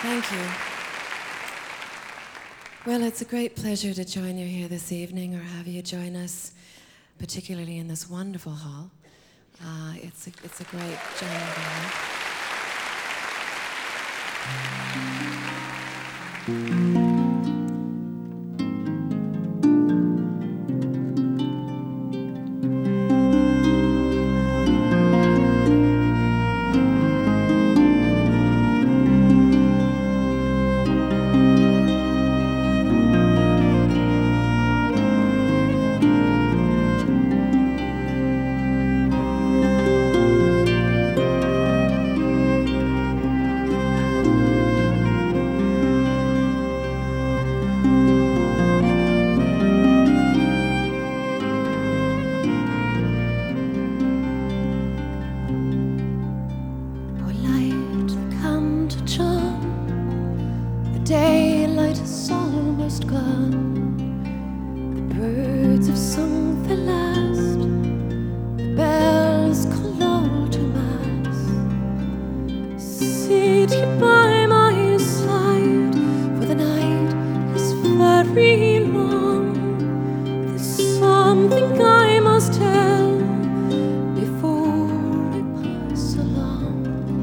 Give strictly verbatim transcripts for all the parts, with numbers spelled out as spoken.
Thank you. Well, it's a great pleasure to join you here this evening, or have you join us, particularly in this wonderful hall. Uh, it's, a, it's a great journey of life. Daylight is almost gone. The birds have sung their last. The bells call all to mass. Sit you by my side, for the night is very long. There's something I must tell before I pass along.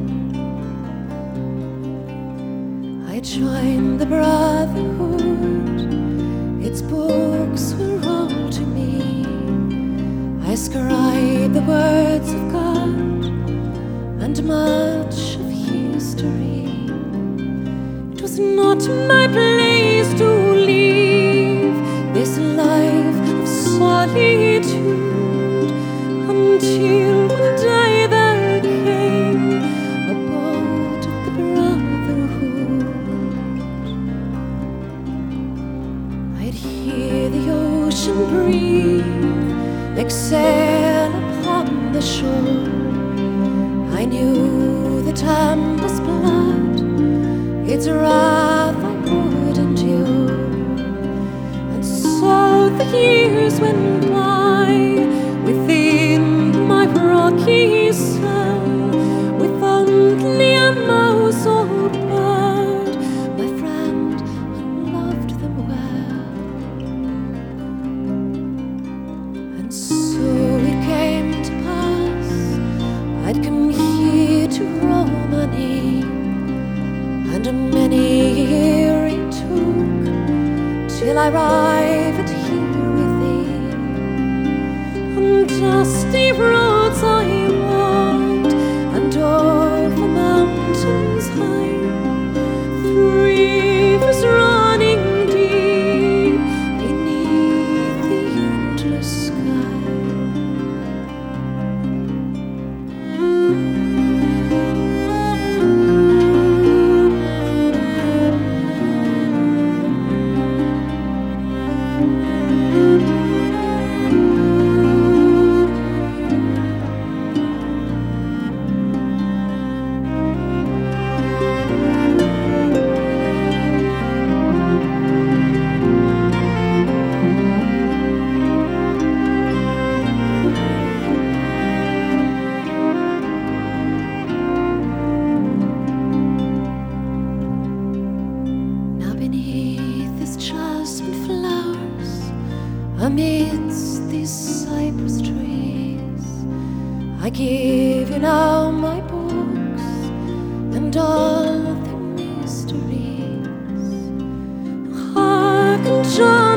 I joined the Brotherhood, its books were all to me. I scribed the words of God and much of history. It was not my place to leave this life of solitude until one day there came a boat of the Brotherhood. I'd hear the ocean breathe, exhale upon the shore. I knew the tempest's blood, its wrath I would endure. And so the years went by within my rocky cell, with only a mouse or bird, my friend, and loved them well. And so it came to pass, I'd come here to Romany, and a many year it took till I arrived here with thee. On dusty roads I walked, and over mountains high, through rivers running deep beneath the endless sky. Amidst these cypress trees, I give you now my books and all their mysteries. Hark and joy.